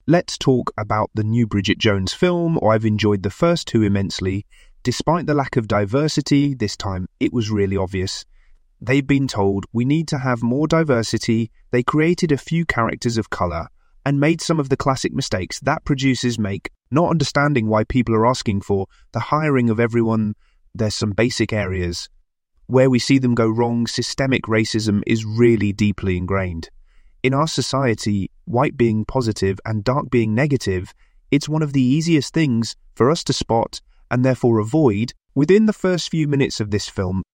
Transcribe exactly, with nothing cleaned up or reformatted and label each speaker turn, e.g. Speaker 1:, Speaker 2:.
Speaker 1: Let's talk about the new Bridget Jones film. I've enjoyed the first two immensely. Despite the lack of diversity, this time it was really obvious. They've been told we need to have more diversity. They created a few characters of colour and made some of the classic mistakes that producers make, not understanding why people are asking for the hiring of everyone. There's some basic areas where we see them go wrong. Systemic racism is really deeply ingrained. In our society, white being positive and dark being negative, it's one of the easiest things for us to spot and therefore avoid. Within the first few minutes of this film,